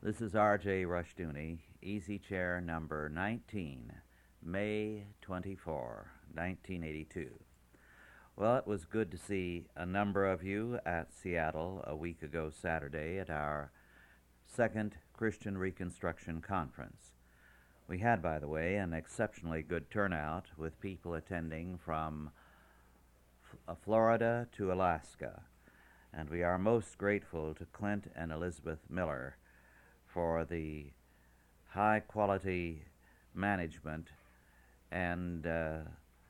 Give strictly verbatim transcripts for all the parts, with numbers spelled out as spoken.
This is R J Rushdoony, Easy Chair number nineteen, May twenty-fourth, nineteen eighty-two. Well, it was good to see a number of you at Seattle a week ago Saturday at our second Christian Reconstruction Conference. We had, by the way, an exceptionally good turnout with people attending from F- Florida to Alaska, and we are most grateful to Clint and Elizabeth Miller for the high-quality management and uh,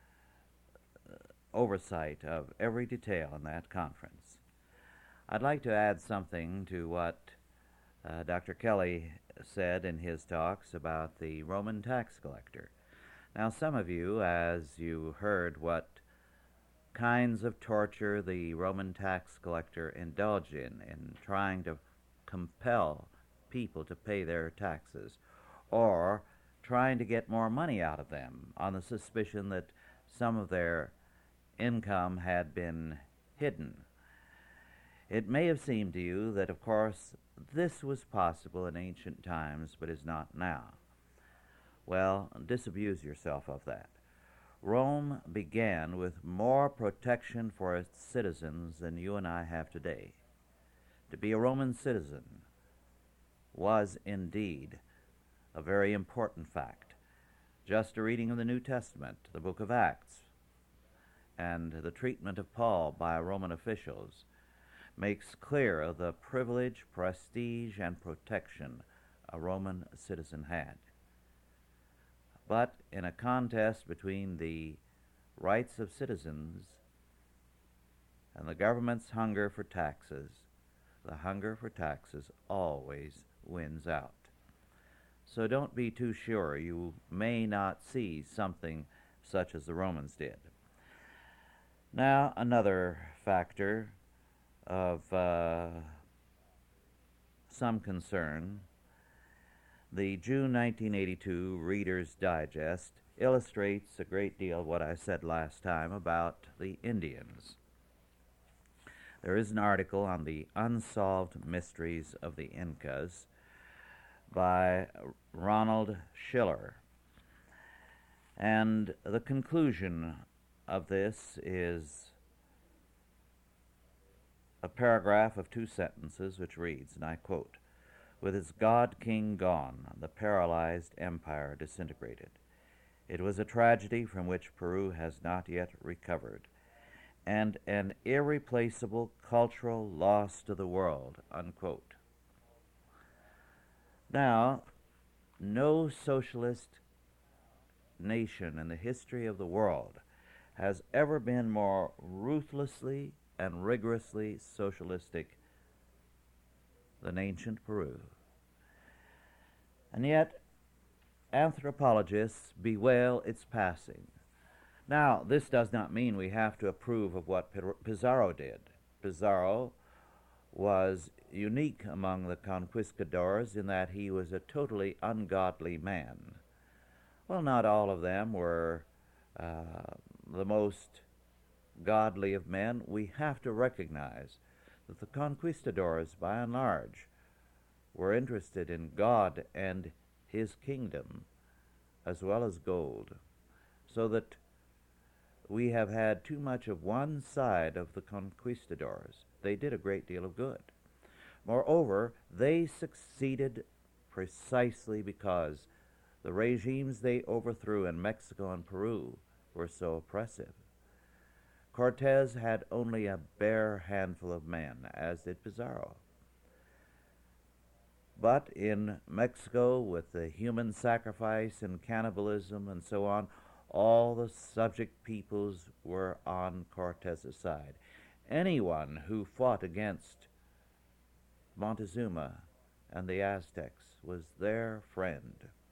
oversight of every detail in that conference. I'd like to add something to what uh, Doctor Kelly said in his talks about the Roman tax collector. Now, some of you, as you heard what kinds of torture the Roman tax collector indulged in, in trying to compel people to pay their taxes, or trying to get more money out of them on the suspicion that some of their income had been hidden. It may have seemed to you that, of course, this was possible in ancient times, but is not now. Well, disabuse yourself of that. Rome began with more protection for its citizens than you and I have today. To be a Roman citizen was indeed a very important fact. Just a reading of the New Testament, the book of Acts, and the treatment of Paul by Roman officials makes clear the privilege, prestige, and protection a Roman citizen had. But in a contest between the rights of citizens and the government's hunger for taxes, the hunger for taxes always wins out. So don't be too sure you may not see something such as the Romans did. Now, another factor of uh, some concern, the June nineteen eighty-two Reader's Digest illustrates a great deal of what I said last time about the Indians. There is an article on the Unsolved Mysteries of the Incas by Ronald Schiller, and the conclusion of this is a paragraph of two sentences which reads, and I quote, "With its god-king gone, the paralyzed empire disintegrated. It was a tragedy from which Peru has not yet recovered, and an irreplaceable cultural loss to the world," unquote. Now, no socialist nation in the history of the world has ever been more ruthlessly and rigorously socialistic than ancient Peru. And yet, anthropologists bewail its passing. Now, this does not mean we have to approve of what Pizarro did. Pizarro was unique among the conquistadors in that he was a totally ungodly man. Well, not all of them were uh, the most godly of men. We have to recognize that the conquistadors, by and large, were interested in God and his kingdom as well as gold, so that we have had too much of one side of the conquistadors. They did a great deal of good. Moreover, they succeeded precisely because the regimes they overthrew in Mexico and Peru were so oppressive. Cortez had only a bare handful of men, as did Pizarro. But in Mexico, with the human sacrifice and cannibalism and so on, all the subject peoples were on Cortez's side. Anyone who fought against Montezuma and the Aztecs was their friend.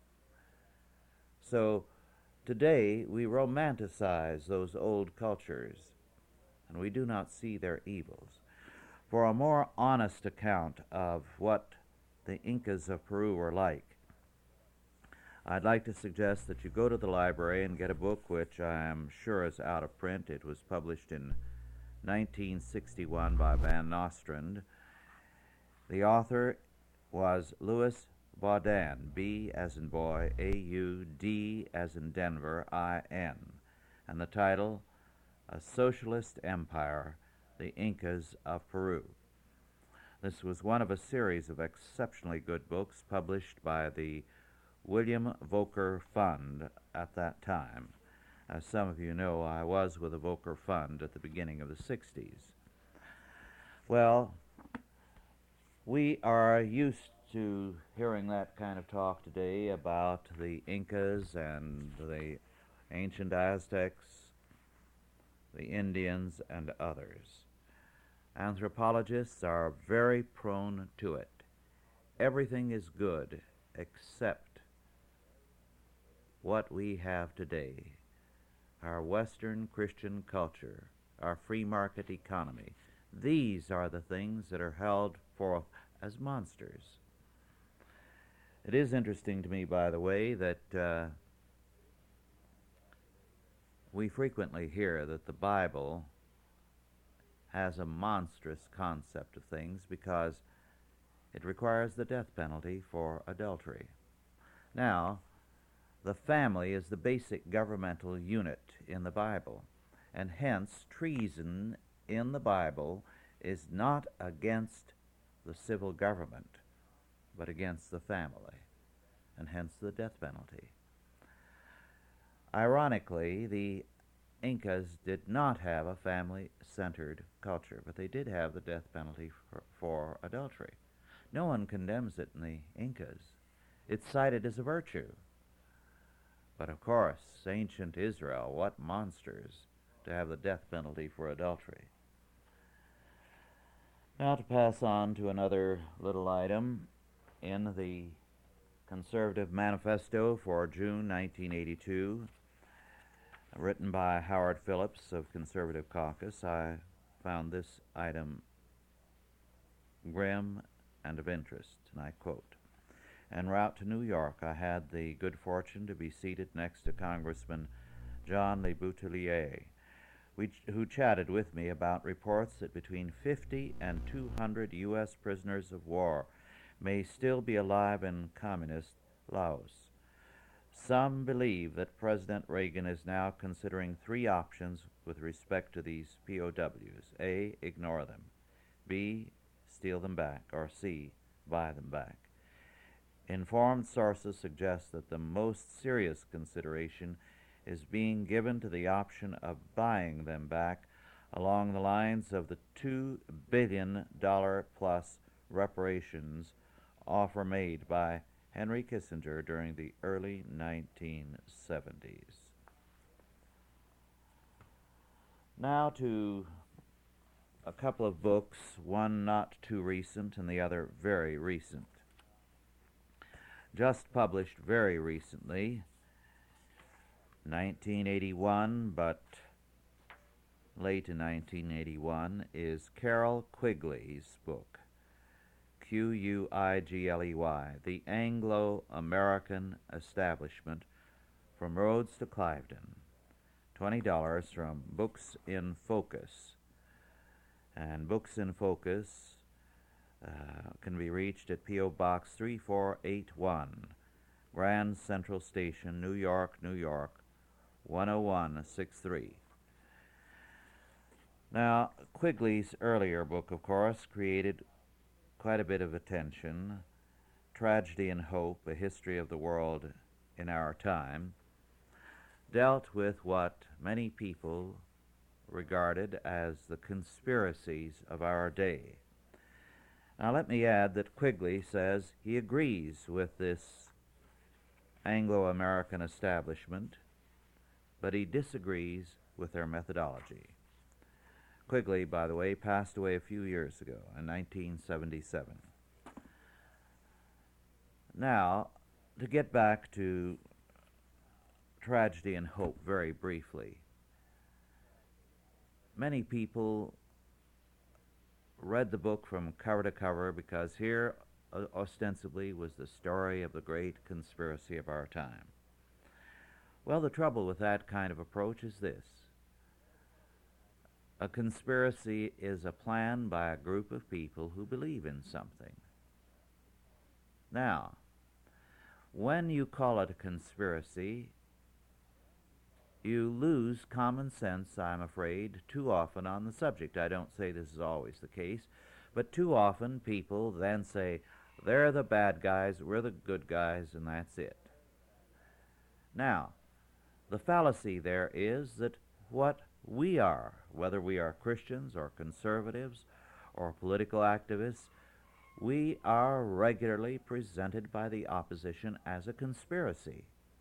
So today we romanticize those old cultures, and we do not see their evils. For a more honest account of what the Incas of Peru were like, I'd like to suggest that you go to the library and get a book which I am sure is out of print. It was published in nineteen sixty-one by Van Nostrand. The author was Louis Baudin, B as in boy, A U D as in Denver, I N, and the title, A Socialist Empire, the Incas of Peru. This was one of a series of exceptionally good books published by the William Voelker Fund at that time. As some of you know, I was with the Voelker Fund at the beginning of the sixties. Well, we are used to hearing that kind of talk today about the Incas and the ancient Aztecs, the Indians, and others. Anthropologists are very prone to it. Everything is good except what we have today, our Western Christian culture, our free market economy. These are the things that are held forth as monsters. It is interesting to me, by the way, that uh, we frequently hear that the Bible has a monstrous concept of things because it requires the death penalty for adultery. Now, the family is the basic governmental unit in the Bible, and hence treason in the Bible is not against the civil government, but against the family, and hence the death penalty. Ironically, the Incas did not have a family-centered culture, but they did have the death penalty for, for adultery. No one condemns it in the Incas. It's cited as a virtue. But of course, ancient Israel, what monsters to have the death penalty for adultery. Now to pass on to another little item in the Conservative Manifesto for June nineteen eighty-two, written by Howard Phillips of Conservative Caucus. I found this item grim and of interest, and I quote, "En route to New York, I had the good fortune to be seated next to Congressman John Le Boutillier, which, who chatted with me about reports that between fifty and two hundred U S prisoners of war may still be alive in communist Laos. Some believe that President Reagan is now considering three options with respect to these P O Ws. A, ignore them. B, steal them back. Or C, buy them back. Informed sources suggest that the most serious consideration is being given to the option of buying them back along the lines of the two billion dollars plus reparations offer made by Henry Kissinger during the early nineteen seventies. Now to a couple of books, one not too recent and the other very recent. Just published very recently, nineteen eighty-one, but late in nineteen eighty-one, is Carroll Quigley's book, Q U I G L E Y, The Anglo-American Establishment from Rhodes to Cliveden, twenty dollars from Books in Focus. And Books in Focus uh, can be reached at P O Box three four eight one, Grand Central Station, New York, New York, one oh one six three. Now, Quigley's earlier book, of course, created quite a bit of attention. Tragedy and Hope, A History of the World in Our Time, dealt with what many people regarded as the conspiracies of our day. Now let me add that Quigley says he agrees with this Anglo-American establishment, but he disagrees with their methodology. Quigley, by the way, passed away a few years ago, in nineteen seventy-seven. Now, to get back to Tragedy and Hope very briefly, many people read the book from cover to cover because here, uh, ostensibly, was the story of the great conspiracy of our time. Well, the trouble with that kind of approach is this. A conspiracy is a plan by a group of people who believe in something. Now, when you call it a conspiracy, you lose common sense, I'm afraid, too often on the subject. I don't say this is always the case, but too often people then say, they're the bad guys, we're the good guys, and that's it. Now, the fallacy there is that what we are, whether we are Christians or conservatives or political activists, we are regularly presented by the opposition as a conspiracy.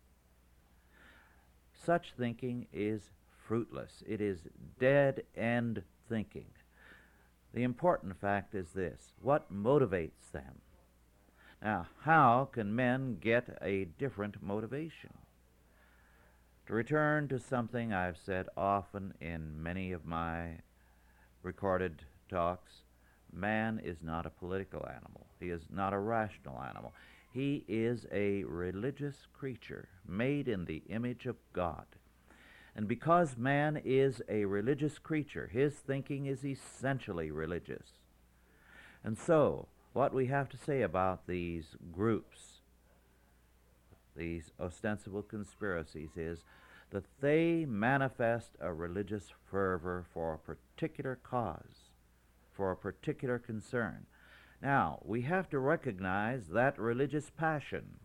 Such thinking is fruitless. It is dead-end thinking. The important fact is this: what motivates them? Now, how can men get a different motivation? To return to something I've said often in many of my recorded talks, man is not a political animal. He is not a rational animal. He is a religious creature made in the image of God. And because man is a religious creature, his thinking is essentially religious. And so, what we have to say about these groups, these ostensible conspiracies, is that they manifest a religious fervor for a particular cause, for a particular concern. Now, we have to recognize that religious passion.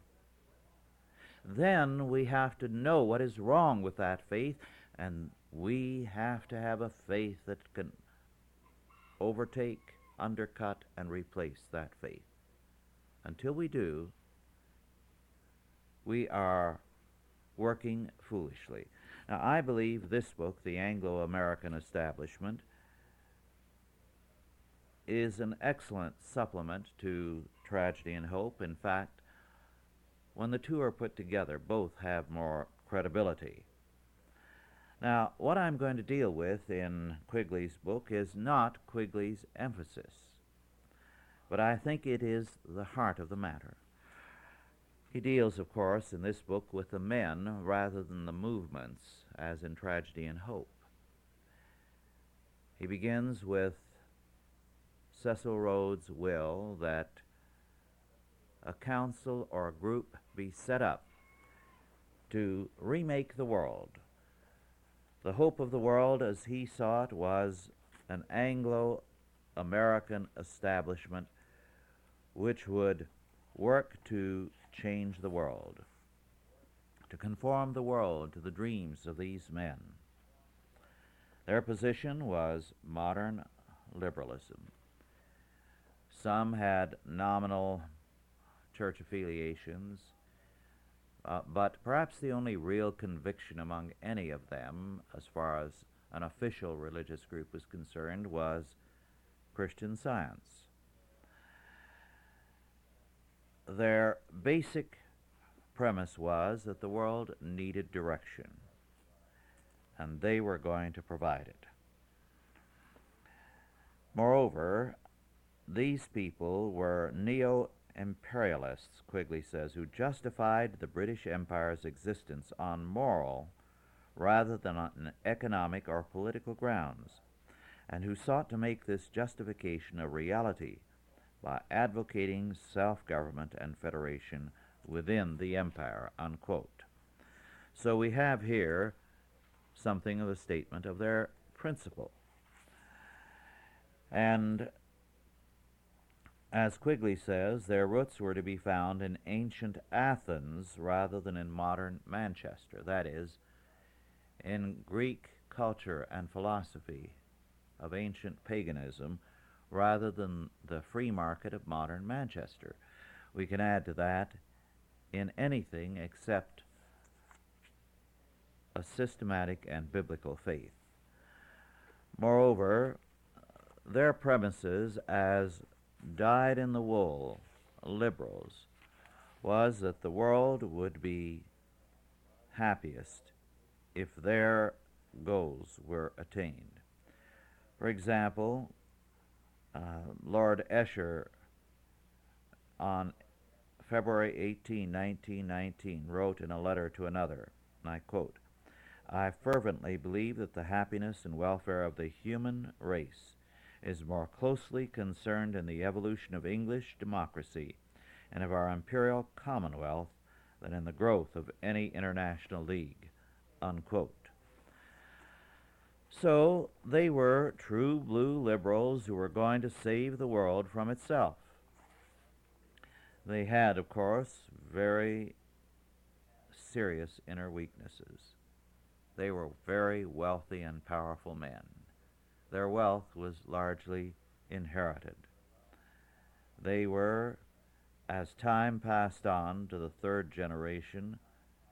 Then we have to know what is wrong with that faith, and we have to have a faith that can overtake, undercut, and replace that faith. Until we do, we are working foolishly. Now, I believe this book, The Anglo-American Establishment, is an excellent supplement to Tragedy and Hope. In fact, when the two are put together, both have more credibility. Now, what I'm going to deal with in Quigley's book is not Quigley's emphasis, but I think it is the heart of the matter. He deals, of course, in this book with the men rather than the movements, as in Tragedy and Hope. He begins with Cecil Rhodes' will that a council or a group be set up to remake the world. The hope of the world, as he saw it, was an Anglo-American establishment which would work to change the world, to conform the world to the dreams of these men. Their position was modern liberalism. Some had nominal church affiliations, uh, but perhaps the only real conviction among any of them, as far as an official religious group was concerned, was Christian Science. Their basic premise was that the world needed direction, and they were going to provide it. Moreover, these people were neo-imperialists, Quigley says, who justified the British Empire's existence on moral rather than on economic or political grounds, and who sought to make this justification a reality by advocating self-government and federation within the empire, unquote. So we have here something of a statement of their principle. And as Quigley says, their roots were to be found in ancient Athens rather than in modern Manchester, that is, in Greek culture and philosophy of ancient paganism rather than the free market of modern Manchester. We can add to that in anything except a systematic and biblical faith. Moreover, their premises as dyed-in-the-wool liberals was that the world would be happiest if their goals were attained. For example, uh, Lord Esher on February eighteenth, nineteen nineteen, wrote in a letter to another, and I quote, "I fervently believe that the happiness and welfare of the human race is more closely concerned in the evolution of English democracy and of our imperial commonwealth than in the growth of any international league," unquote. So they were true blue liberals who were going to save the world from itself. They had, of course, very serious inner weaknesses. They were very wealthy and powerful men. Their wealth was largely inherited. They were, as time passed on to the third generation,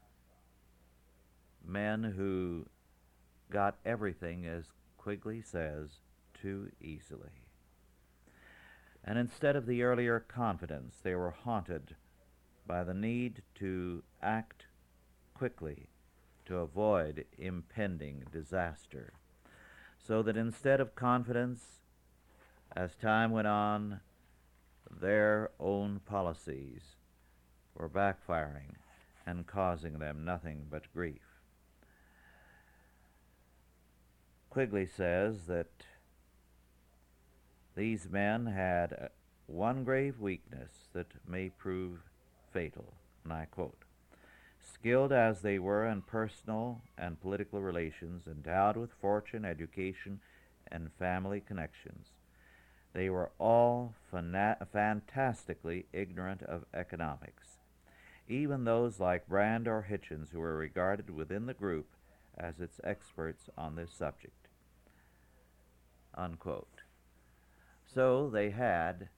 men who got everything, as Quigley says, too easily. And instead of the earlier confidence, they were haunted by the need to act quickly to avoid impending disaster. So that instead of confidence, as time went on, their own policies were backfiring and causing them nothing but grief. Quigley says that these men had one grave weakness that may prove fatal, and I quote, "Skilled as they were in personal and political relations, endowed with fortune, education, and family connections, they were all fana- fantastically ignorant of economics. Even those like Brand or Hitchens, who were regarded within the group as its experts on this subject," unquote. So they had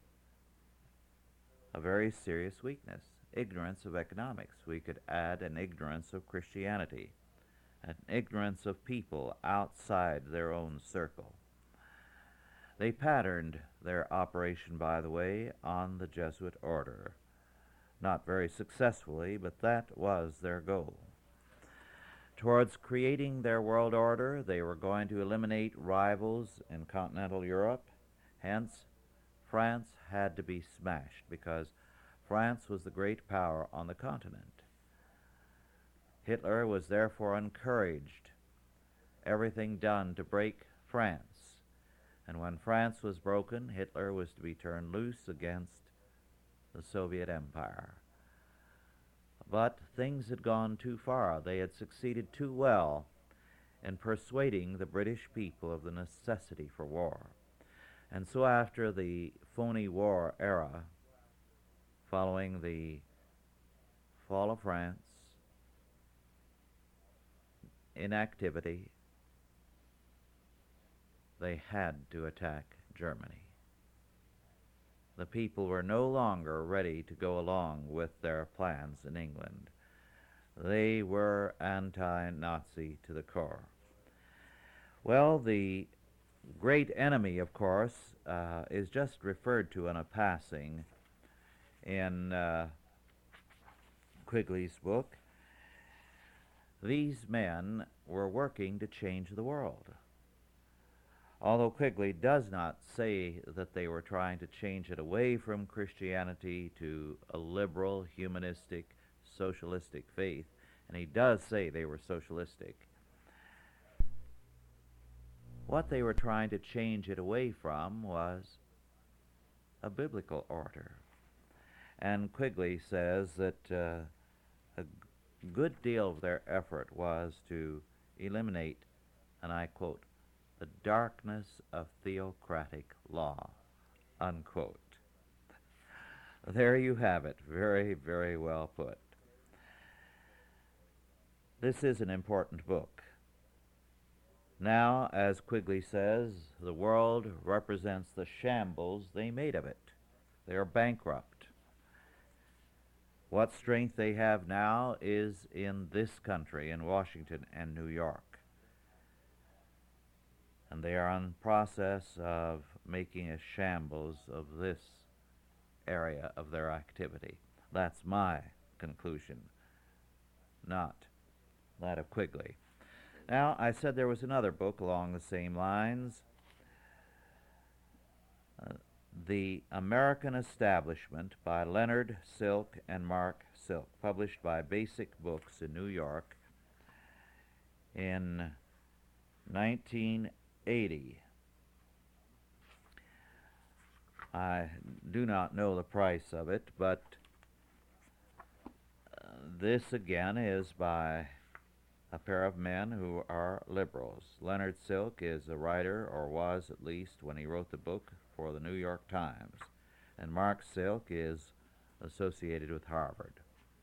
a very serious weakness, ignorance of economics. We could add an ignorance of Christianity, an ignorance of people outside their own circle. They patterned their operation, by the way, on the Jesuit order. Not very successfully, but that was their goal. Towards creating their world order, they were going to eliminate rivals in continental Europe. Hence, France had to be smashed, because France was the great power on the continent. Hitler was therefore encouraged, everything done to break France. And when France was broken, Hitler was to be turned loose against the Soviet Empire. But things had gone too far. They had succeeded too well in persuading the British people of the necessity for war. And so after the phony war era, following the fall of France, inactivity, they had to attack Germany. The people were no longer ready to go along with their plans in England. They were anti-Nazi to the core. Well, the great enemy, of course, uh, is just referred to in a passing in uh, Quigley's book. These men were working to change the world. Although Quigley does not say that they were trying to change it away from Christianity to a liberal, humanistic, socialistic faith, and he does say they were socialistic, what they were trying to change it away from was a biblical order. And Quigley says that uh, a good deal of their effort was to eliminate, and I quote, "the darkness of theocratic law," unquote. There you have it. Very, very well put. This is an important book. Now, as Quigley says, the world represents the shambles they made of it. They are bankrupt. What strength they have now is in this country, in Washington and New York. And they are in the process of making a shambles of this area of their activity. That's my conclusion, not that of Quigley. Now, I said there was another book along the same lines, uh, The American Establishment by Leonard Silk and Mark Silk, published by Basic Books in New York in nineteen eighty. I do not know the price of it, but this again is by a pair of men who are liberals. Leonard Silk is a writer, or was at least when he wrote the book, for the New York Times, and Mark Silk is associated with Harvard.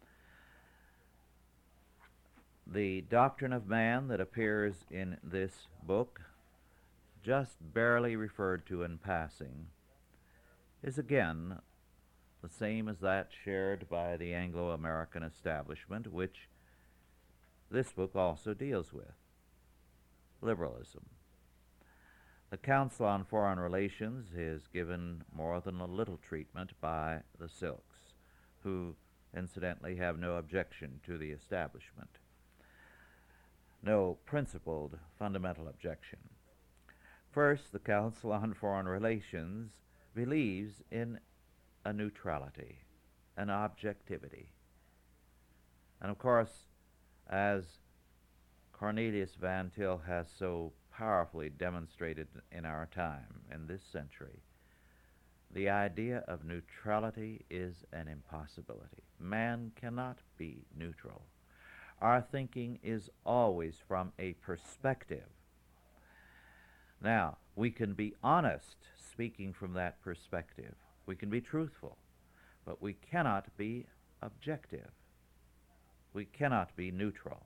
The doctrine of man that appears in this book, just barely referred to in passing, is again the same as that shared by the Anglo-American establishment, which this book also deals with: liberalism. The Council on Foreign Relations is given more than a little treatment by the Silks, who incidentally have no objection to the establishment, no principled fundamental objection. First, the Council on Foreign Relations believes in a neutrality, an objectivity. And of course, as Cornelius Van Til has so powerfully demonstrated in our time, in this century, the idea of neutrality is an impossibility. Man cannot be neutral. Our thinking is always from a perspective. Now, we can be honest speaking from that perspective. We can be truthful, but we cannot be objective. We cannot be neutral.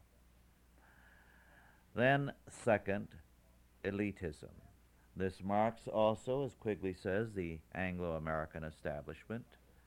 Then, second, elitism. This marks also, as Quigley says, the Anglo-American establishment.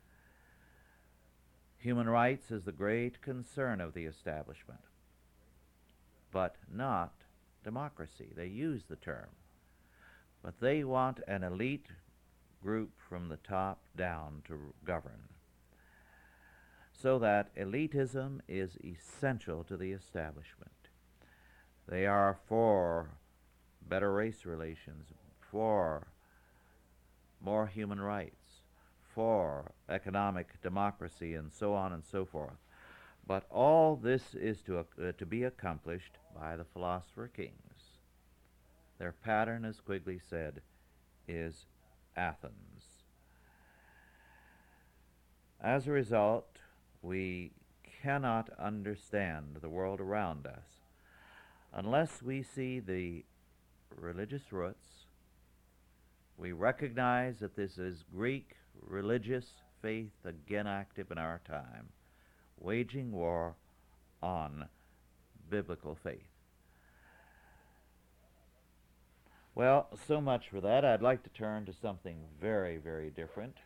Human rights is the great concern of the establishment, but not democracy. They use the term, but they want an elite group from the top down to govern, so that elitism is essential to the establishment. They are for better race relations, for more human rights, for economic democracy, and so on and so forth. But all this is to, uh, to be accomplished by the philosopher kings. Their pattern, as Quigley said, is Athens. As a result, we cannot understand the world around us unless we see the religious roots. We recognize that this is Greek religious faith again active in our time, waging war on biblical faith. Well, so much for that. I'd like to turn to something very, very different.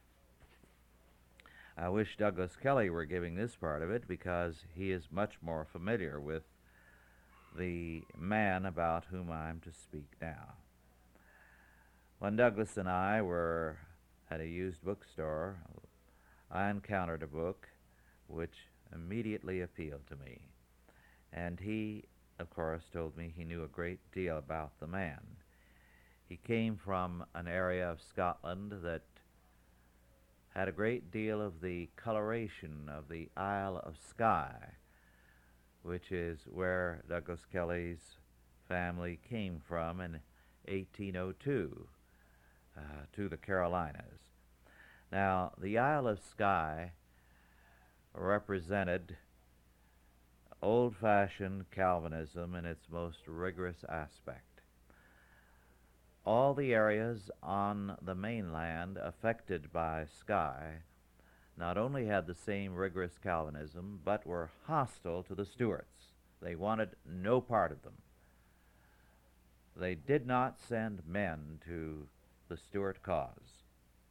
I wish Douglas Kelly were giving this part of it, because he is much more familiar with the man about whom I'm to speak now. When Douglas and I were at a used bookstore, I encountered a book which immediately appealed to me. And he, of course, told me he knew a great deal about the man. He came from an area of Scotland that had a great deal of the coloration of the Isle of Skye, which is where Douglas Kelly's family came from in eighteen oh two uh, to the Carolinas. Now, the Isle of Skye represented old-fashioned Calvinism in its most rigorous aspect. All the areas on the mainland affected by Skye not only had the same rigorous Calvinism, but were hostile to the Stuarts. They wanted no part of them. They did not send men to the Stuart cause.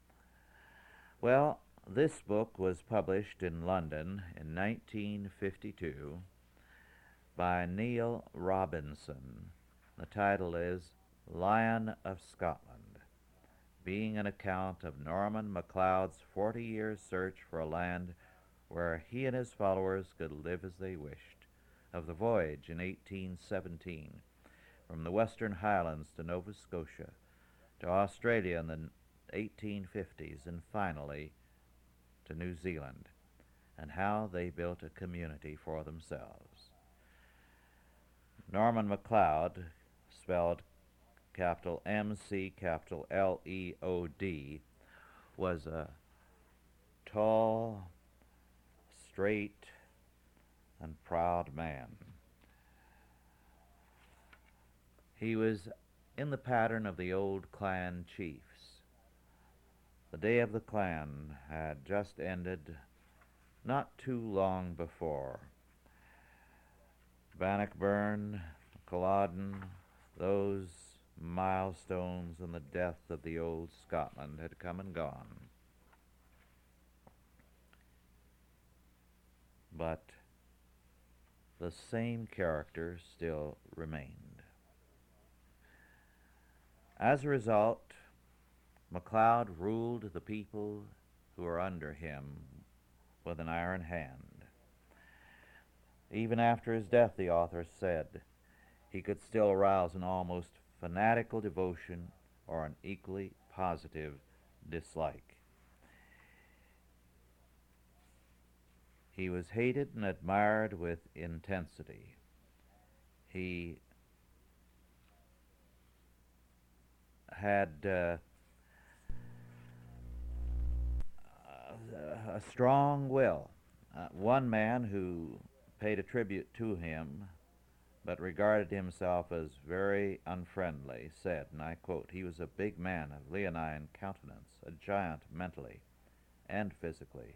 Well, this book was published in London in nineteen fifty-two by Neil Robinson. The title is Lion of Scotland, being an account of Norman MacLeod's forty years search for a land where he and his followers could live as they wished, of the voyage in eighteen seventeen from the Western Highlands to Nova Scotia, to Australia in the eighteen fifties, and finally to New Zealand, and how they built a community for themselves. Norman MacLeod, spelled capital M C capital L E O D, was a tall, straight, and proud man. He was in the pattern of the old clan chiefs. The day of the clan had just ended not too long before. Bannockburn, Culloden, those milestones in the death of the old Scotland had come and gone. But the same character still remained. As a result, MacLeod ruled the people who were under him with an iron hand. Even after his death, the author said, he could still arouse an almost fanatical devotion or an equally positive dislike. He was hated and admired with intensity. He had uh, a strong will. Uh, one man who paid a tribute to him but regarded himself as very unfriendly said, and I quote, "He was a big man of leonine countenance, a giant mentally and physically.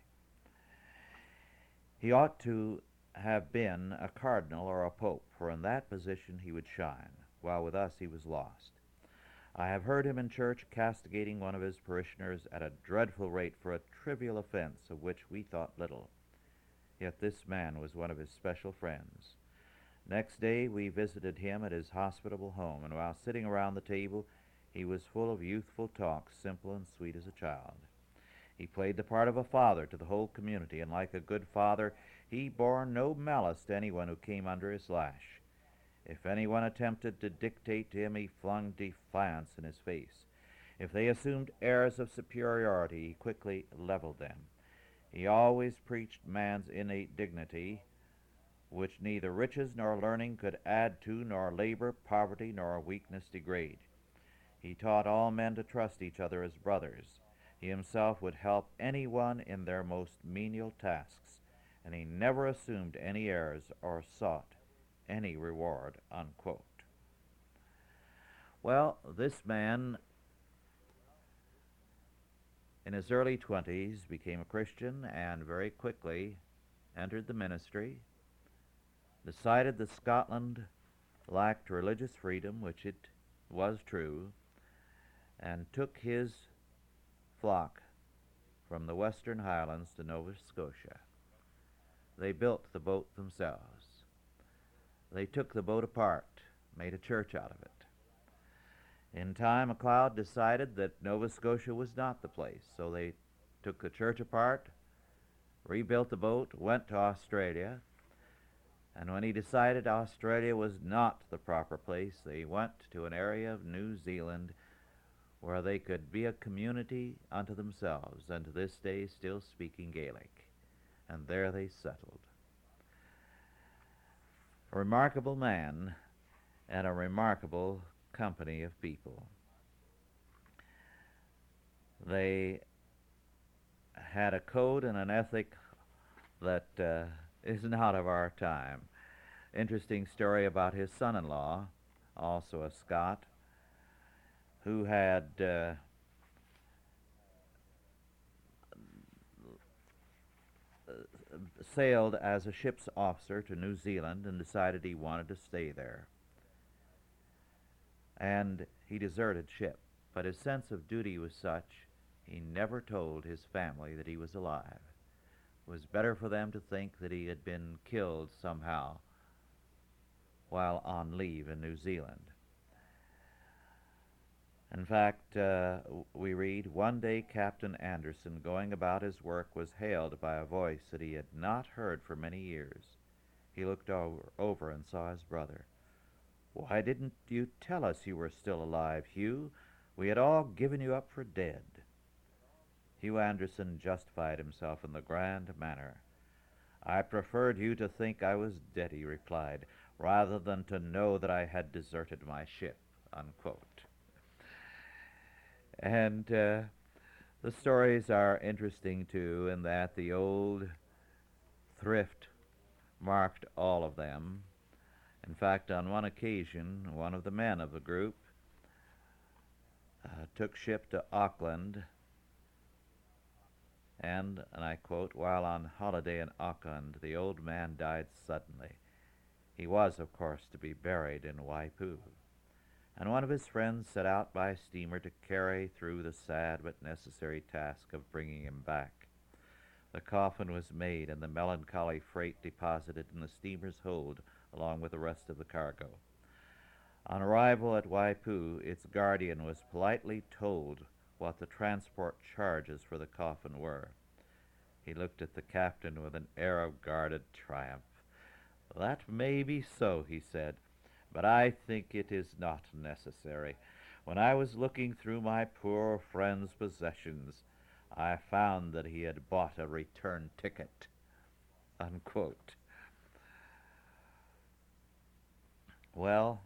He ought to have been a cardinal or a pope, for in that position he would shine, while with us he was lost. I have heard him in church castigating one of his parishioners at a dreadful rate for a trivial offense of which we thought little. Yet this man was one of his special friends. Next day we visited him at his hospitable home, and while sitting around the table, he was full of youthful talk, simple and sweet as a child. He played the part of a father to the whole community, and like a good father, he bore no malice to anyone who came under his lash. If anyone attempted to dictate to him, he flung defiance in his face. If they assumed airs of superiority, he quickly leveled them. He always preached man's innate dignity, which neither riches nor learning could add to, nor labor, poverty, nor weakness degrade. He taught all men to trust each other as brothers. He himself would help anyone in their most menial tasks, and he never assumed any airs or sought any reward," unquote. Well, this man, in his early twenties, became a Christian and very quickly entered the ministry, decided that Scotland lacked religious freedom, which it was true, and took his flock from the Western Highlands to Nova Scotia. They built the boat themselves. They took the boat apart, made a church out of it. In time, MacLeod decided that Nova Scotia was not the place, so they took the church apart, rebuilt the boat, went to Australia, and when he decided Australia was not the proper place, they went to an area of New Zealand where they could be a community unto themselves, and to this day still speaking Gaelic, and there they settled. A remarkable man and a remarkable company of people. They had a code and an ethic that uh, is not of our time. Interesting story about his son-in-law, also a Scot, who had uh, sailed as a ship's officer to New Zealand and decided he wanted to stay there. And he deserted ship, but his sense of duty was such he never told his family that he was alive. It was better for them to think that he had been killed somehow while on leave in New Zealand. In fact, uh, we read, one day Captain Anderson, going about his work, was hailed by a voice that he had not heard for many years. He looked over, over and saw his brother. "Why didn't you tell us you were still alive, Hugh? We had all given you up for dead." Hugh Anderson justified himself in the grand manner. "I preferred you to think I was dead," he replied, "rather than to know that I had deserted my ship," unquote. And uh, the stories are interesting, too, in that the old thrift marked all of them. In fact, on one occasion, one of the men of the group uh, took ship to Auckland, and, and I quote, "While on holiday in Auckland, the old man died suddenly. He was, of course, to be buried in Waipu, and one of his friends set out by steamer to carry through the sad but necessary task of bringing him back. The coffin was made and the melancholy freight deposited in the steamer's hold along with the rest of the cargo. On arrival at Waipu, its guardian was politely told what the transport charges for the coffin were. He looked at the captain with an air of guarded triumph. 'That may be so,' he said, 'but I think it is not necessary. When I was looking through my poor friend's possessions, I found that he had bought a return ticket.'" Unquote. Well,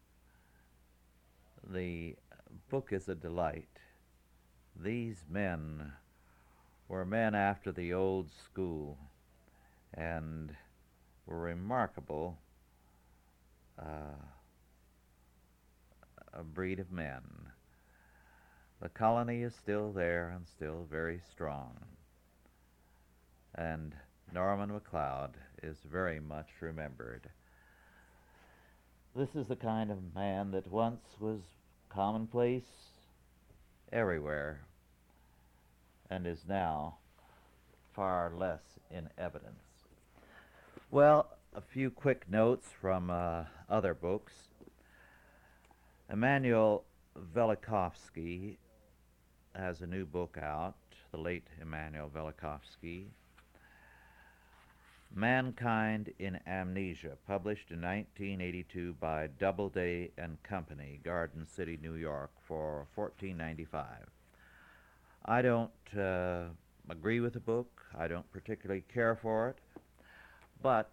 the book is a delight. These men were men after the old school and were remarkable, uh, a breed of men. The colony is still there and still very strong, and Norman MacLeod is very much remembered. This is the kind of man that once was commonplace everywhere and is now far less in evidence. Well, a few quick notes from uh, other books. Immanuel Velikovsky has a new book out, the late Immanuel Velikovsky, Mankind in Amnesia, published in nineteen eighty-two by Doubleday and Company, Garden City, New York, for fourteen ninety-five. I don't uh, agree with the book. I don't particularly care for it, but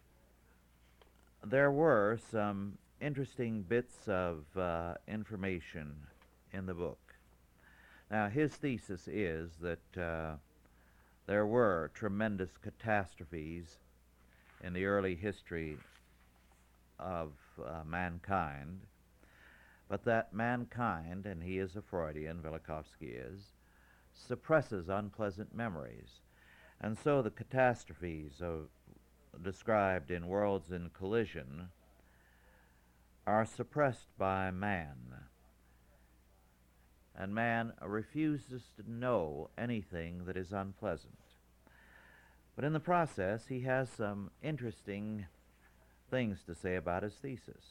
there were some interesting bits of uh, information in the book. Now, his thesis is that uh, there were tremendous catastrophes in the early history of uh, mankind, but that mankind, and he is a Freudian, Velikovsky is, suppresses unpleasant memories. And so the catastrophes of, described in Worlds in Collision are suppressed by man. And man refuses to know anything that is unpleasant. But in the process, he has some interesting things to say about his thesis.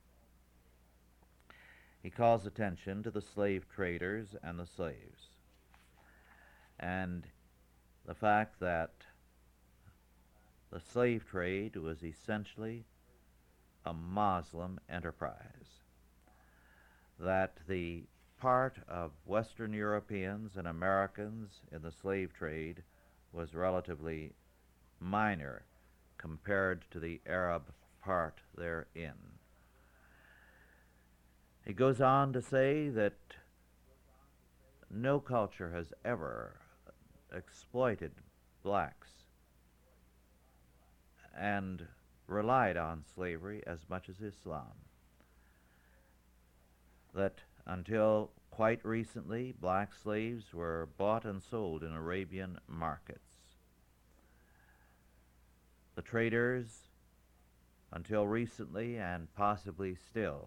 He calls attention to the slave traders and the slaves, and the fact that the slave trade was essentially a Muslim enterprise, that the part of Western Europeans and Americans in the slave trade was relatively minor compared to the Arab part therein. He goes on to say that no culture has ever exploited blacks and relied on slavery as much as Islam, that until quite recently, black slaves were bought and sold in Arabian markets. The traders, until recently and possibly still,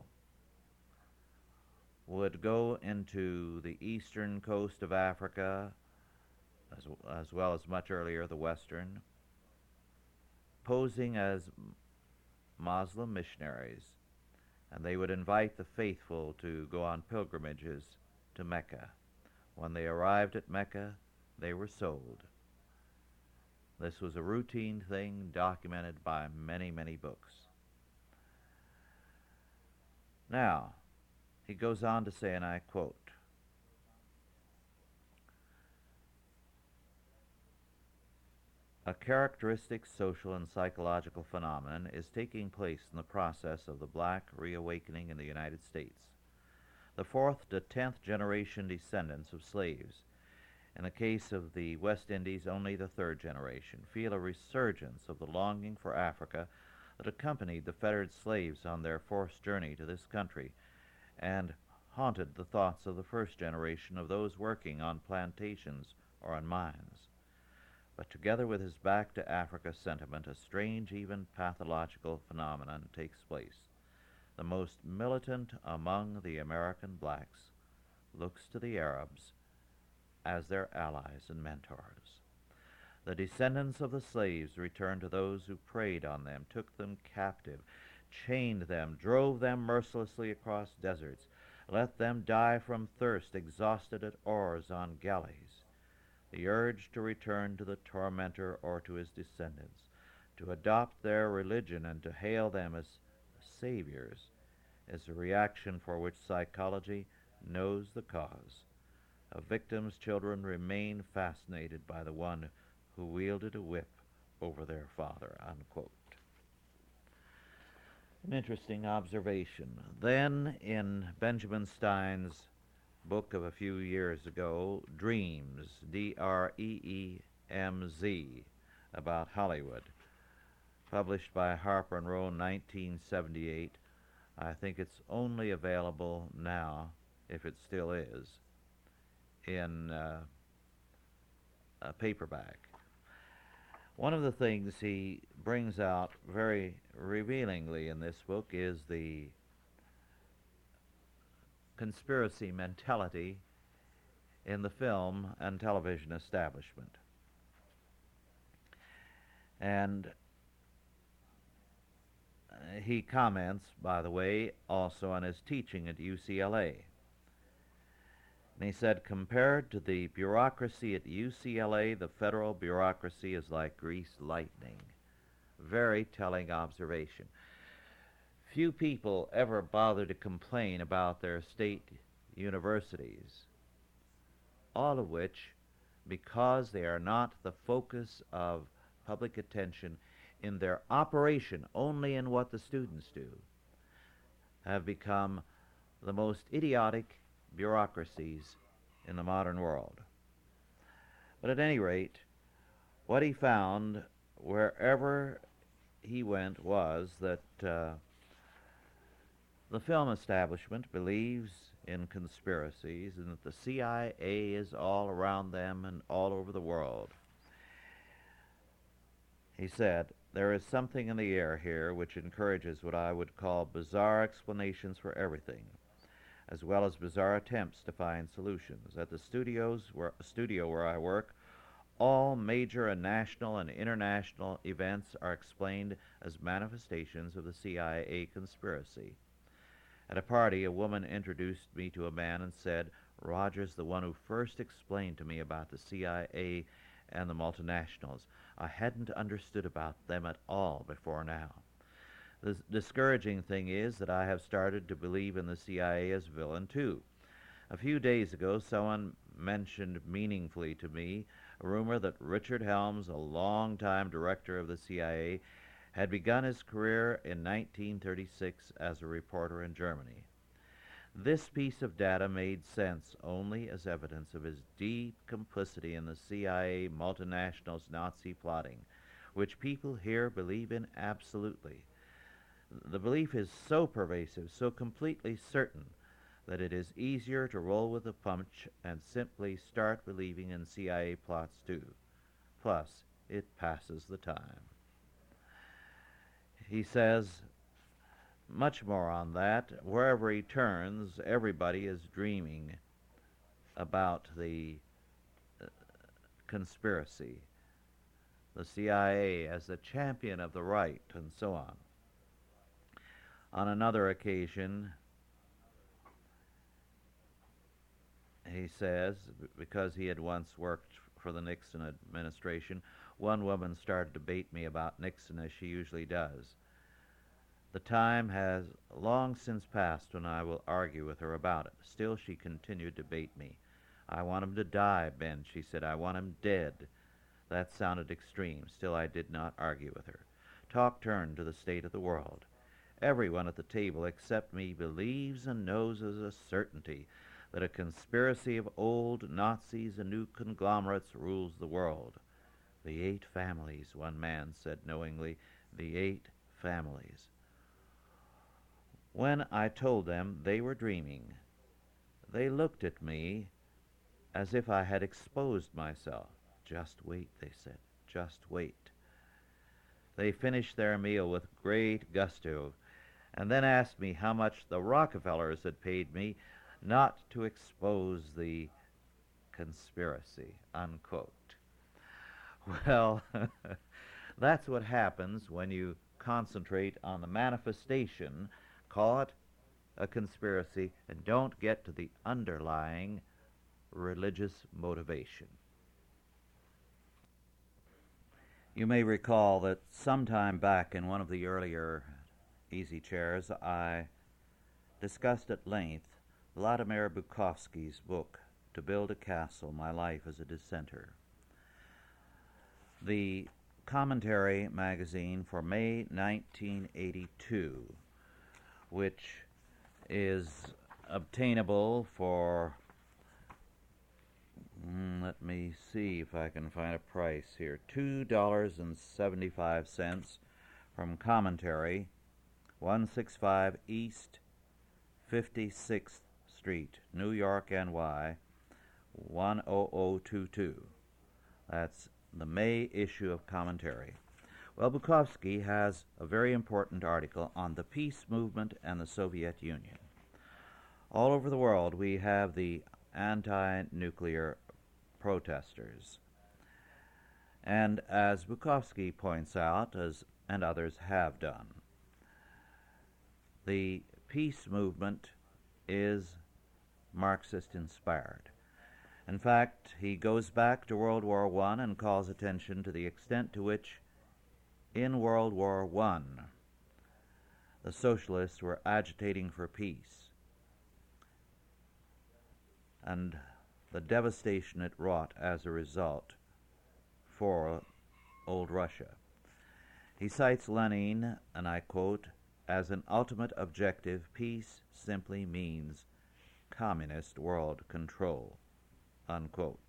would go into the eastern coast of Africa, as, as well as much earlier the western, posing as Muslim missionaries, and they would invite the faithful to go on pilgrimages to Mecca. When they arrived at Mecca, they were sold. This was a routine thing documented by many, many books. Now, he goes on to say, and I quote, "A characteristic social and psychological phenomenon is taking place in the process of the black reawakening in the United States. The fourth to tenth generation descendants of slaves In the case of the West Indies, only the third generation feel a resurgence of the longing for Africa that accompanied the fettered slaves on their forced journey to this country and haunted the thoughts of the first generation of those working on plantations or on mines. But together with his back to Africa sentiment, a strange, even pathological phenomenon takes place. The most militant among the American blacks looks to the Arabs as their allies and mentors. The descendants of the slaves returned to those who preyed on them, took them captive, chained them, drove them mercilessly across deserts, let them die from thirst, exhausted at oars on galleys. The urge to return to the tormentor or to his descendants, to adopt their religion and to hail them as saviors, is a reaction for which psychology knows the cause. A victim's children remain fascinated by the one who wielded a whip over their father, unquote. An interesting observation. Then, in Benjamin Stein's book of a few years ago, Dreams, D R E E M Z, about Hollywood, published by Harper and Row in nineteen seventy-eight. I think it's only available now, if it still is, in uh, a paperback. One of the things he brings out very revealingly in this book is the conspiracy mentality in the film and television establishment. And uh, he comments, by the way, also on his teaching at U C L A. And he said, compared to the bureaucracy at U C L A, the federal bureaucracy is like greased lightning. Very telling observation. Few people ever bother to complain about their state universities, all of which, because they are not the focus of public attention in their operation, only in what the students do, have become the most idiotic bureaucracies in the modern world. But at any rate, what he found wherever he went was that uh, the film establishment believes in conspiracies and that the C I A is all around them and all over the world. He said, there is something in the air here which encourages what I would call bizarre explanations for everything, as well as bizarre attempts to find solutions. At the studios where, studio where I work, all major and national and international events are explained as manifestations of the C I A conspiracy. At a party, a woman introduced me to a man and said, Roger's the one who first explained to me about the C I A and the multinationals. I hadn't understood about them at all before now. The discouraging thing is that I have started to believe in the C I A as villain, too. A few days ago, someone mentioned meaningfully to me a rumor that Richard Helms, a longtime director of the C I A, had begun his career in nineteen thirty-six as a reporter in Germany. This piece of data made sense only as evidence of his deep complicity in the C I A multinationals' Nazi plotting, which people here believe in absolutely. The belief is so pervasive, so completely certain, that it is easier to roll with the punch and simply start believing in C I A plots too. Plus, it passes the time. He says much more on that. Wherever he turns, everybody is dreaming about the uh, conspiracy, the C I A as the champion of the right, and so on. On another occasion, he says, because he had once worked for the Nixon administration, one woman started to bait me about Nixon, as she usually does. The time has long since passed when I will argue with her about it. Still, she continued to bait me. I want him to die, Ben, she said. I want him dead. That sounded extreme. Still, I did not argue with her. Talk turned to the state of the world. Everyone at the table except me believes and knows as a certainty that a conspiracy of old Nazis and new conglomerates rules the world. The eight families, one man said knowingly, the eight families. When I told them they were dreaming, they looked at me as if I had exposed myself. Just wait, they said, just wait. They finished their meal with great gusto, and then asked me how much the Rockefellers had paid me not to expose the conspiracy, unquote. Well, that's what happens when you concentrate on the manifestation, call it a conspiracy, and don't get to the underlying religious motivation. You may recall that sometime back in one of the earlier Easy Chairs, I discussed at length Vladimir Bukovsky's book, To Build a Castle, My Life as a Dissenter. The commentary magazine for May nineteen eighty-two, which is obtainable for, mm, let me see if I can find a price here, two dollars and seventy-five cents from Commentary, one sixty-five East fifty-sixth Street, New York, N Y, one oh oh two two. That's the May issue of Commentary. Well, Bukovsky has a very important article on the peace movement and the Soviet Union. All over the world, we have the anti-nuclear protesters. And as Bukovsky points out, as and others have done, the peace movement is Marxist-inspired. In fact, he goes back to World War One and calls attention to the extent to which, in World War One, the socialists were agitating for peace, and the devastation it wrought as a result for old Russia. He cites Lenin, and I quote, as an ultimate objective, peace simply means communist world control, unquote.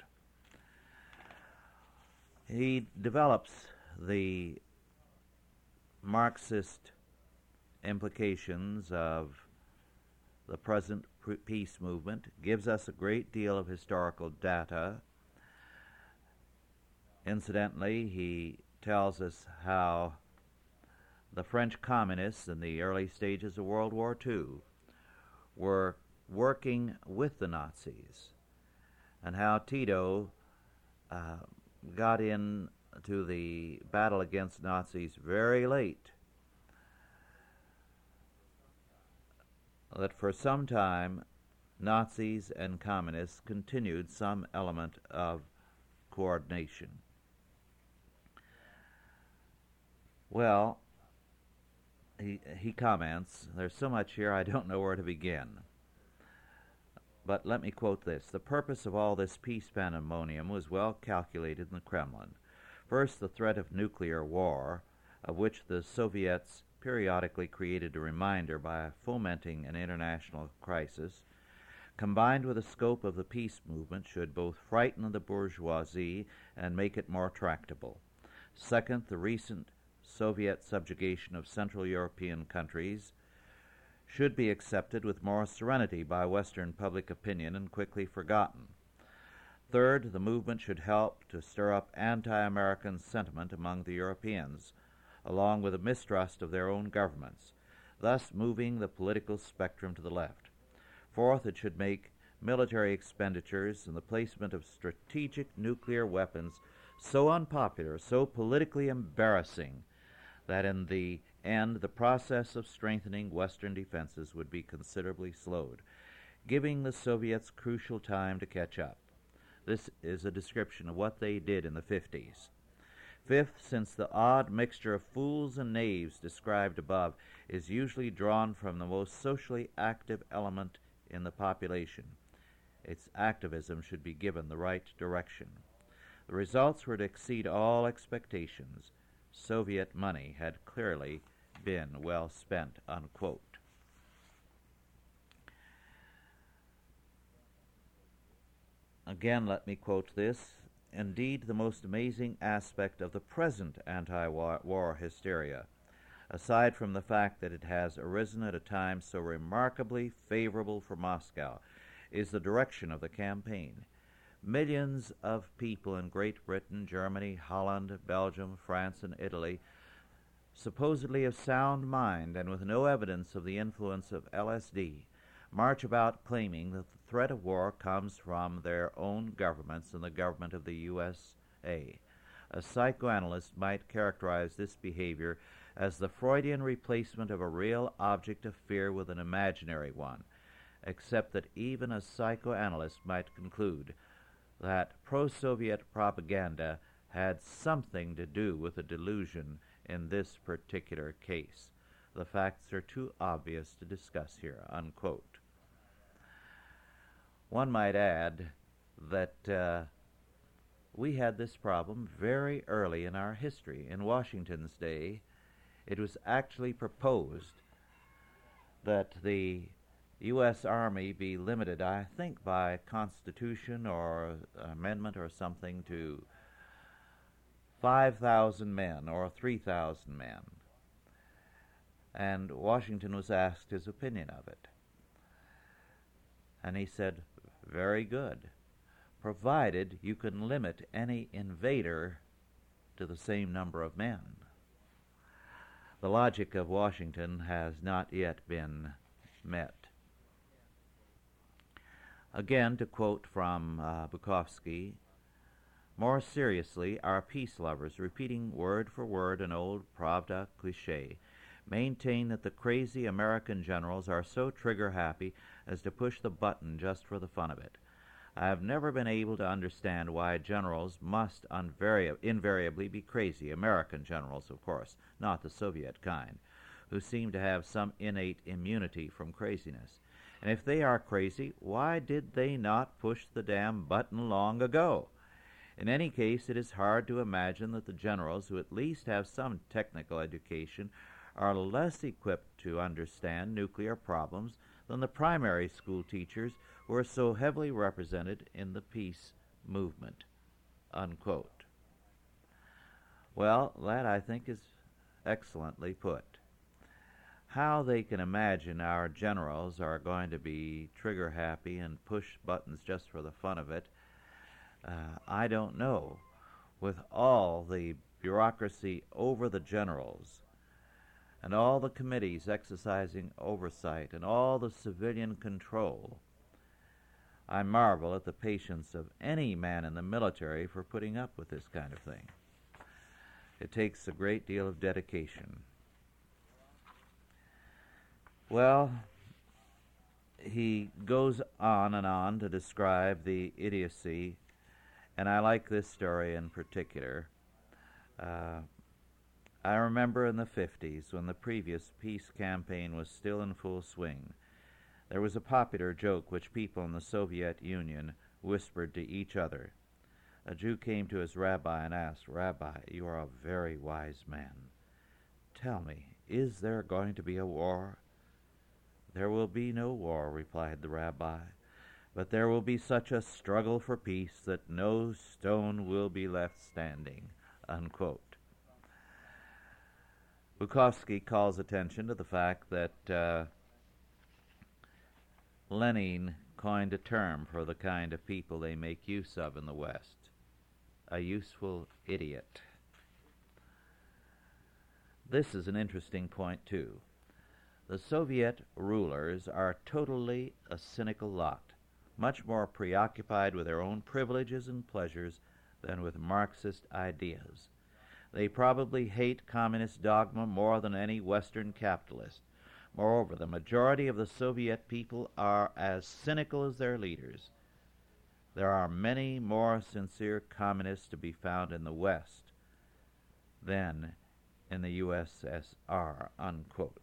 He develops the Marxist implications of the present peace movement, gives us a great deal of historical data. Incidentally, he tells us how the French communists in the early stages of World War Two were working with the Nazis, and how Tito uh, got into the battle against Nazis very late. That for some time, Nazis and communists continued some element of coordination. Well, he, he comments, there's so much here I don't know where to begin. But let me quote this. The purpose of all this peace pandemonium was well calculated in the Kremlin. First, the threat of nuclear war, of which the Soviets periodically created a reminder by fomenting an international crisis, combined with the scope of the peace movement, should both frighten the bourgeoisie and make it more tractable. Second, the recent Soviet subjugation of Central European countries should be accepted with more serenity by Western public opinion and quickly forgotten. Third, the movement should help to stir up anti-American sentiment among the Europeans, along with a mistrust of their own governments, thus moving the political spectrum to the left. Fourth, it should make military expenditures and the placement of strategic nuclear weapons so unpopular, so politically embarrassing, that in the end the process of strengthening Western defenses would be considerably slowed, giving the Soviets crucial time to catch up. This is a description of what they did in the fifties. Fifth, since the odd mixture of fools and knaves described above is usually drawn from the most socially active element in the population, its activism should be given the right direction. The results were to exceed all expectations. Soviet money had clearly been well spent, unquote. Again, let me quote this. Indeed, the most amazing aspect of the present anti-war hysteria, aside from the fact that it has arisen at a time so remarkably favorable for Moscow, is the direction of the campaign. Millions of people in Great Britain, Germany, Holland, Belgium, France, and Italy, supposedly of sound mind and with no evidence of the influence of L S D, march about claiming that the threat of war comes from their own governments and the government of the U S A. A psychoanalyst might characterize this behavior as the Freudian replacement of a real object of fear with an imaginary one, except that even a psychoanalyst might conclude that pro-Soviet propaganda had something to do with the delusion in this particular case. The facts are too obvious to discuss here, unquote. One might add that uh, we had this problem very early in our history. In Washington's day, it was actually proposed that the U S Army be limited, I think by constitution or amendment or something, to five thousand men or three thousand men. And Washington was asked his opinion of it. And he said, very good, provided you can limit any invader to the same number of men. The logic of Washington has not yet been met. Again, to quote from uh, Bukowski, more seriously, our peace lovers, repeating word for word an old Pravda cliché, maintain that the crazy American generals are so trigger-happy as to push the button just for the fun of it. I have never been able to understand why generals must unvari- invariably be crazy, American generals, of course, not the Soviet kind, who seem to have some innate immunity from craziness. And if they are crazy, why did they not push the damn button long ago? In any case, it is hard to imagine that the generals, who at least have some technical education, are less equipped to understand nuclear problems than the primary school teachers who are so heavily represented in the peace movement, unquote. Well, that, I think, is excellently put. How they can imagine our generals are going to be trigger-happy and push buttons just for the fun of it, uh, I don't know. With all the bureaucracy over the generals, and all the committees exercising oversight, and all the civilian control, I marvel at the patience of any man in the military for putting up with this kind of thing. It takes a great deal of dedication. Well, he goes on and on to describe the idiocy, and I like this story in particular. Uh, I remember in the fifties, when the previous peace campaign was still in full swing, there was a popular joke which people in the Soviet Union whispered to each other. A Jew came to his rabbi and asked, "Rabbi, you are a very wise man. Tell me, is there going to be a war?" "There will be no war," replied the rabbi, "but there will be such a struggle for peace that no stone will be left standing," unquote. Bukowski calls attention to the fact that uh, Lenin coined a term for the kind of people they make use of in the West: a useful idiot. This is an interesting point, too. The Soviet rulers are totally a cynical lot, much more preoccupied with their own privileges and pleasures than with Marxist ideas. They probably hate communist dogma more than any Western capitalist. Moreover, the majority of the Soviet people are as cynical as their leaders. There are many more sincere communists to be found in the West than in the U S S R, unquote.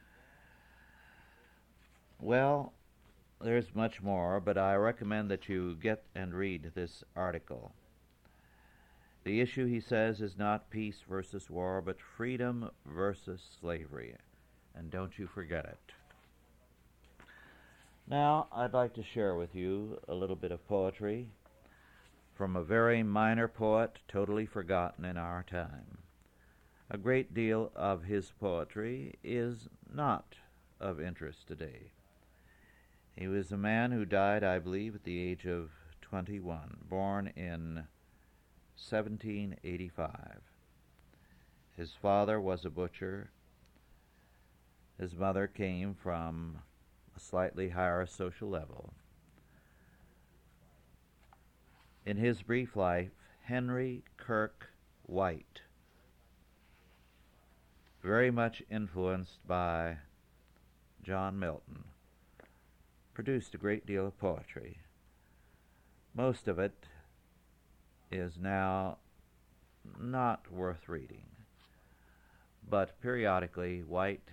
Well, there's much more, but I recommend that you get and read this article. The issue, he says, is not peace versus war, but freedom versus slavery. And don't you forget it. Now, I'd like to share with you a little bit of poetry. from a very minor poet totally forgotten in our time. A great deal of his poetry is not of interest today. He was a man who died, I believe, at the age of twenty-one, born in seventeen eighty-five. His father was a butcher. His mother came from a slightly higher social level. In his brief life, Henry Kirke White, very much influenced by John Milton, produced a great deal of poetry. Most of it is now not worth reading, but periodically White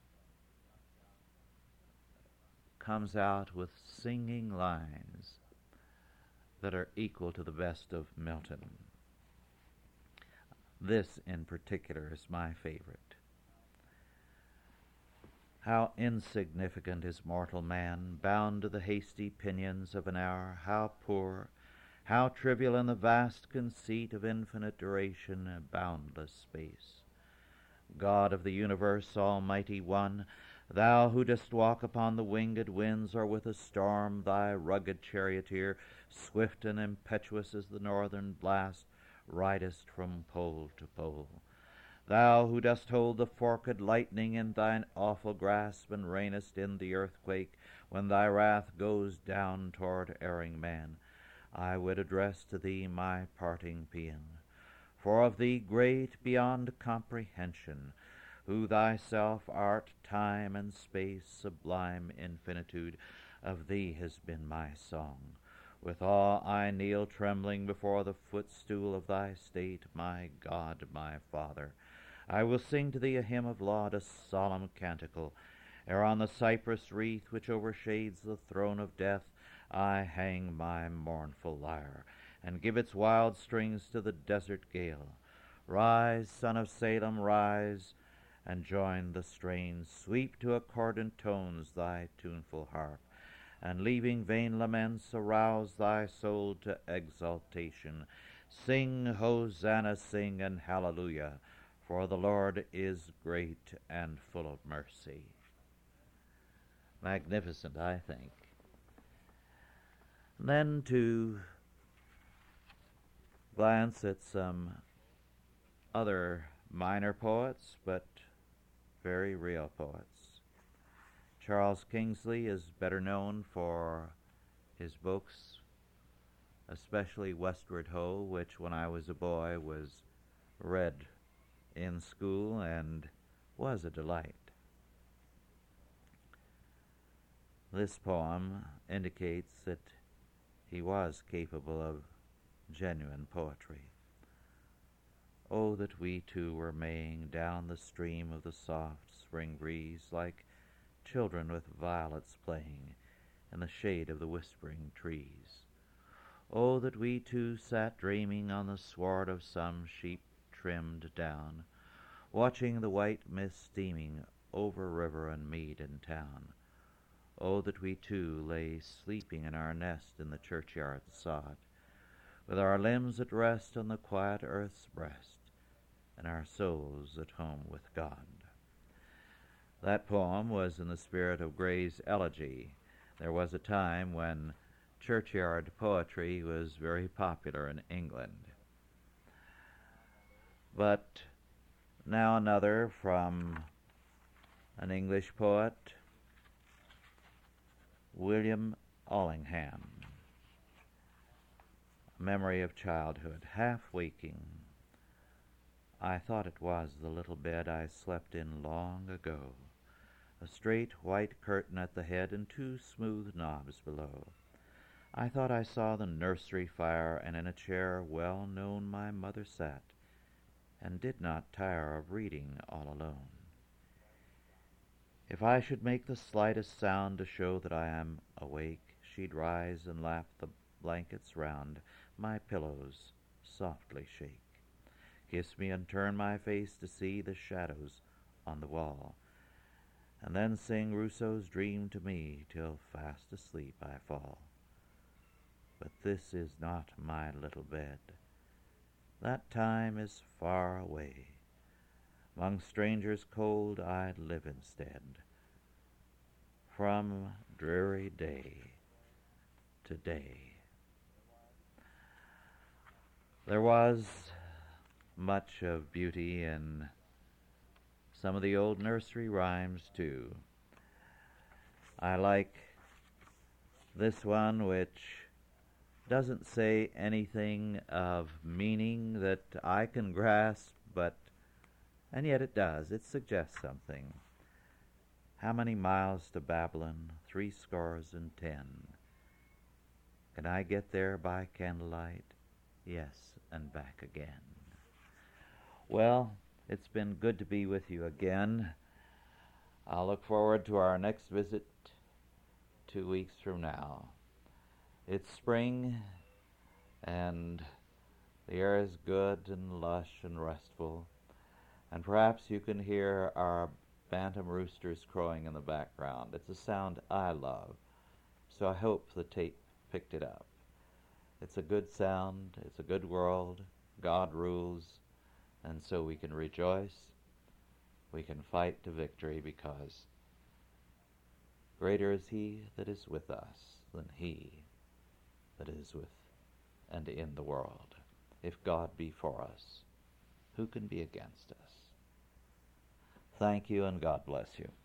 comes out with singing lines that are equal to the best of Milton. This in particular is my favorite. How insignificant is mortal man, bound to the hasty pinions of an hour, how poor, how trivial in the vast conceit of infinite duration and boundless space. God of the universe, Almighty One, thou who dost walk upon the winged winds, or with a storm, thy rugged charioteer, swift and impetuous as the northern blast, ridest from pole to pole. Thou who dost hold the forked lightning in thine awful grasp, and reignest in the earthquake when thy wrath goes down toward erring man, I would address to thee my parting paean. For of thee great beyond comprehension, who thyself art time and space, sublime infinitude, of thee has been my song. With awe I kneel trembling before the footstool of thy state, my God, my Father. I will sing to thee a hymn of laud, a solemn canticle, ere on the cypress wreath which overshades the throne of death I hang my mournful lyre, and give its wild strings to the desert gale. Rise, son of Salem, rise, and join the strains. Sweep to accordant tones thy tuneful harp, and leaving vain laments, arouse thy soul to exaltation. Sing, Hosanna, sing, and hallelujah, for the Lord is great and full of mercy. Magnificent, I think. Then to glance at some other minor poets, but very real poets. Charles Kingsley is better known for his books, especially Westward Ho, which when I was a boy was read in school and was a delight. This poem indicates that he was capable of genuine poetry. Oh, that we too were maying down the stream of the soft spring breeze, like children with violets playing in the shade of the whispering trees. Oh, that we too sat dreaming on the sward of some sheep-trimmed down, watching the white mist steaming over river and mead and town. Oh, that we too lay sleeping in our nest in the churchyard sod, with our limbs at rest on the quiet earth's breast, and our souls at home with God. That poem was in the spirit of Gray's Elegy. There was a time when churchyard poetry was very popular in England. But now another from an English poet, William Allingham. Memory of childhood, half waking. I thought it was the little bed I slept in long ago, a straight white curtain at the head and two smooth knobs below. I thought I saw the nursery fire, and in a chair well known my mother sat, and did not tire of reading all alone. If I should make the slightest sound to show that I am awake, she'd rise and lap the blankets round my pillows, softly shake, kiss me and turn my face to see the shadows on the wall, and then sing Rousseau's Dream to me till fast asleep I fall. but this is not my little bed. That time is far away. 'Mong strangers cold I'd live instead, from dreary day to day. There was much of beauty in some of the old nursery rhymes, too. I like this one, which doesn't say anything of meaning that I can grasp, but, and yet it does. It suggests something. How many miles to Babylon? Three scores and ten. Can I get there by candlelight? Yes, and back again. Well, it's been good to be with you again. I'll look forward to our next visit two weeks from now. It's spring, and the air is good and lush and restful, and perhaps you can hear our bantam roosters crowing in the background. It's a sound I love, so I hope the tape picked it up. It's a good sound, it's a good world, God rules, and so we can rejoice, we can fight to victory, because greater is He that is with us than he that is with and in the world. If God be for us, who can be against us? Thank you, and God bless you.